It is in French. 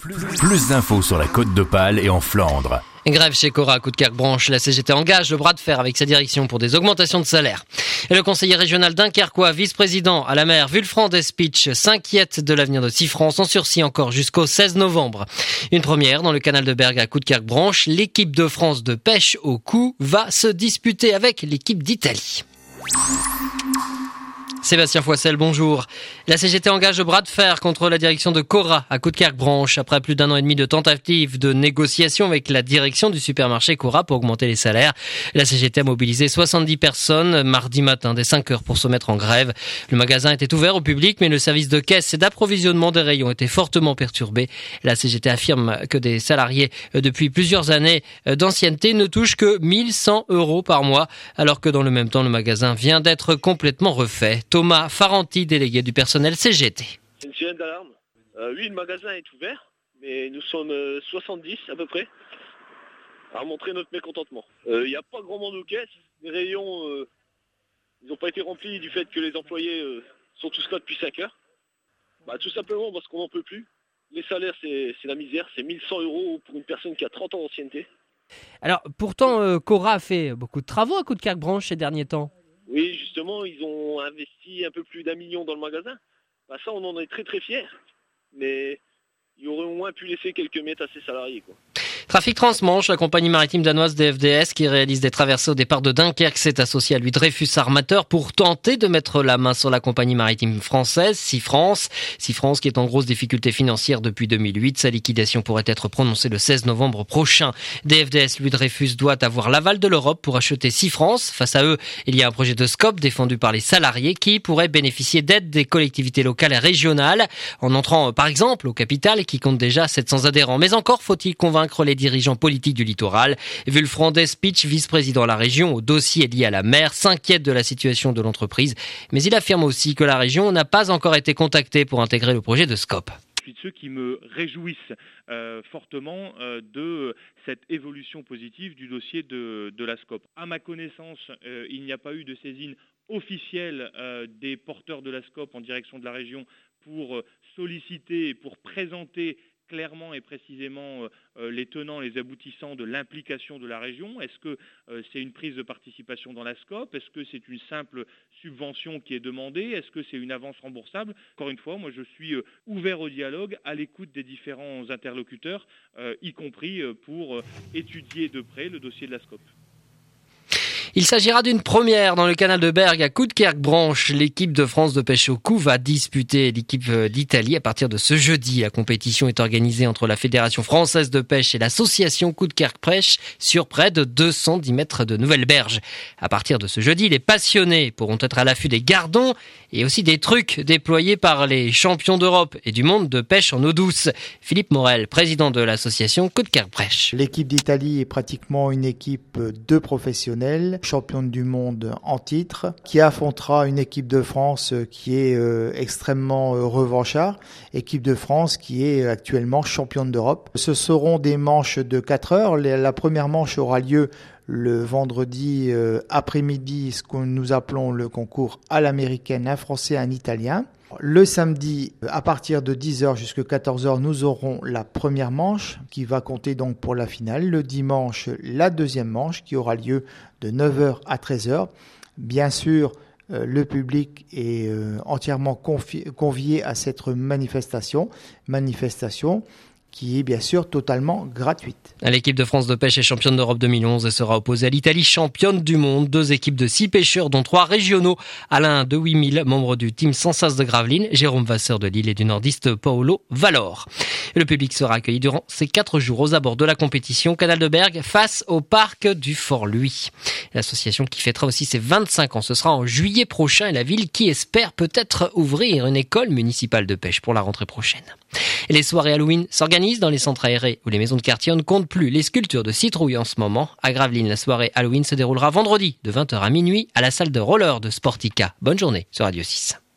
Plus d'infos sur la Côte d'Opale et en Flandre. Grève chez Cora à Coudekerque-Branche. La CGT engage le bras de fer avec sa direction pour des augmentations de salaire. Et le conseiller régional dunkerquois, vice-président à la maire Wulfrand-Despitch, s'inquiète de l'avenir de Sifrance en sursis encore jusqu'au 16 novembre. Une première dans le canal de Bergue à Coudekerque-Branche. L'équipe de France de pêche au coup va se disputer avec l'équipe d'Italie. Sébastien Foissel, bonjour. La CGT engage le bras de fer contre la direction de Cora à Coudekerque-Branche après plus d'1 an et demi de tentatives de négociation avec la direction du supermarché Cora pour augmenter les salaires. La CGT a mobilisé 70 personnes mardi matin dès 5 heures pour se mettre en grève. Le magasin était ouvert au public, mais le service de caisse et d'approvisionnement des rayons était fortement perturbé. La CGT affirme que des salariés depuis plusieurs années d'ancienneté ne touchent que 1 100 € par mois, alors que dans le même temps, le magasin vient d'être complètement refait. Thomas Faranti, délégué du personnel CGT. C'est une sirène d'alarme. Oui, le magasin est ouvert, mais nous sommes 70 à peu près à montrer notre mécontentement. Il n'y a pas grand monde aux caisses. Les rayons, ils n'ont pas été remplis du fait que les employés sont tous là depuis 5 heures. Tout simplement parce qu'on n'en peut plus. Les salaires, c'est la misère. C'est 1 100 € pour une personne qui a 30 ans d'ancienneté. Alors, pourtant, Cora a fait beaucoup de travaux à Coudekerque-Branche ces derniers temps. Oui, justement, ils ont investi un peu plus d'1 million dans le magasin. Ça, on en est très très fiers. Mais ils auraient au moins pu laisser quelques mètres à ses salariés, quoi. Trafic Transmanche, la compagnie maritime danoise DFDS qui réalise des traversées au départ de Dunkerque, s'est associée à lui Dreyfus Armateur pour tenter de mettre la main sur la compagnie maritime française, Sifrance. Sifrance qui est en grosse difficulté financière depuis 2008. Sa liquidation pourrait être prononcée le 16 novembre prochain. DFDS, lui Dreyfus, doit avoir l'aval de l'Europe pour acheter Sifrance. Face à eux, il y a un projet de SCOP défendu par les salariés qui pourrait bénéficier d'aide des collectivités locales et régionales en entrant par exemple au capital qui compte déjà 700 adhérents. Mais encore faut-il convaincre les dirigeants politiques du littoral. Wulfrand-Despitch, vice-président de la région au dossier lié à la mer, s'inquiète de la situation de l'entreprise, mais il affirme aussi que la région n'a pas encore été contactée pour intégrer le projet de SCOP. Je suis de ceux qui me réjouissent fortement de cette évolution positive du dossier de la SCOP. À ma connaissance, il n'y a pas eu de saisine officielle des porteurs de la SCOP en direction de la région pour solliciter et pour présenter clairement et précisément les tenants, les aboutissants de l'implication de la région. Est-ce que c'est une prise de participation dans la SCOP ? Est-ce que c'est une simple subvention qui est demandée ? Est-ce que c'est une avance remboursable ? Encore une fois, moi je suis ouvert au dialogue, à l'écoute des différents interlocuteurs, y compris pour étudier de près le dossier de la SCOP. Il s'agira d'une première dans le canal de Bergue à Coudekerque-Branche. L'équipe de France de pêche au coup va disputer l'équipe d'Italie à partir de ce jeudi. La compétition est organisée entre la Fédération française de pêche et l'association Coudekerque-Pêche sur près de 210 mètres de nouvelles berges. À partir de ce jeudi, les passionnés pourront être à l'affût des gardons et aussi des trucs déployés par les champions d'Europe et du monde de pêche en eau douce. Philippe Morel, président de l'association Coudekerque-Pêche. L'équipe d'Italie est pratiquement une équipe de professionnels, championne du monde en titre, qui affrontera une équipe de France qui est extrêmement revanchard, équipe de France qui est actuellement championne d'Europe. Ce seront des manches de 4 heures. La première manche aura lieu le vendredi après-midi, ce que nous appelons le concours à l'américaine, un français, un italien. Le samedi, à partir de 10h jusqu'à 14h, nous aurons la première manche qui va compter donc pour la finale. Le dimanche, la deuxième manche qui aura lieu de 9h à 13h. Bien sûr, le public est entièrement convié à cette manifestation qui est bien sûr totalement gratuite. L'équipe de France de pêche est championne d'Europe 2011 et sera opposée à l'Italie, championne du monde. 2 équipes de 6 pêcheurs, dont 3 régionaux. Alain de 8000, membre du team Sansas de Gravelines, Jérôme Vasseur de Lille et du nordiste Paolo Valor. Le public sera accueilli durant ces 4 jours aux abords de la compétition Canal de Bergue face au parc du Fort-Louis. L'association qui fêtera aussi ses 25 ans, ce sera en juillet prochain et la ville qui espère peut-être ouvrir une école municipale de pêche pour la rentrée prochaine. Et les soirées Halloween s'organisent dans les centres aérés où les maisons de quartier ne comptent plus les sculptures de citrouilles en ce moment. À Gravelines, la soirée Halloween se déroulera vendredi de 20h à minuit à la salle de roller de Sportica. Bonne journée sur Radio 6.